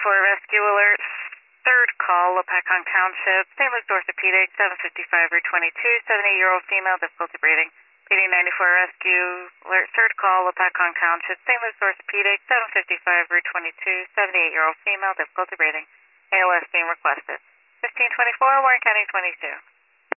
Rescue Alert. Third call, Lopakong Township, St. Luke's Orthopedic, 755 Route 22, 78-year-old female, difficulty breathing. PD 94 Rescue Alert. Third call, Lopakong Township, St. Luke's Orthopedic, 755 Route 22, 78-year-old female, difficulty breathing. ALS being requested. 1524, Warren County 22.